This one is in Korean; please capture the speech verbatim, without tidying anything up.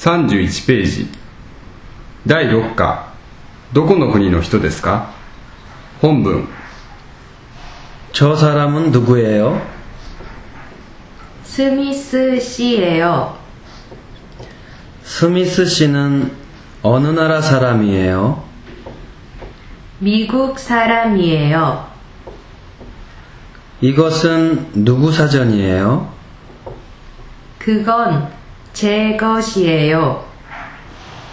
さんじゅういちページだいろっ課どこの国の人ですか本文 저 사람은 누구예요? 스미스 씨예요. 스미스 씨는 어느 나라 사람이에요? 미국 사람이에요. 이것은 누구 사전이에요? 그건 제 것이에요.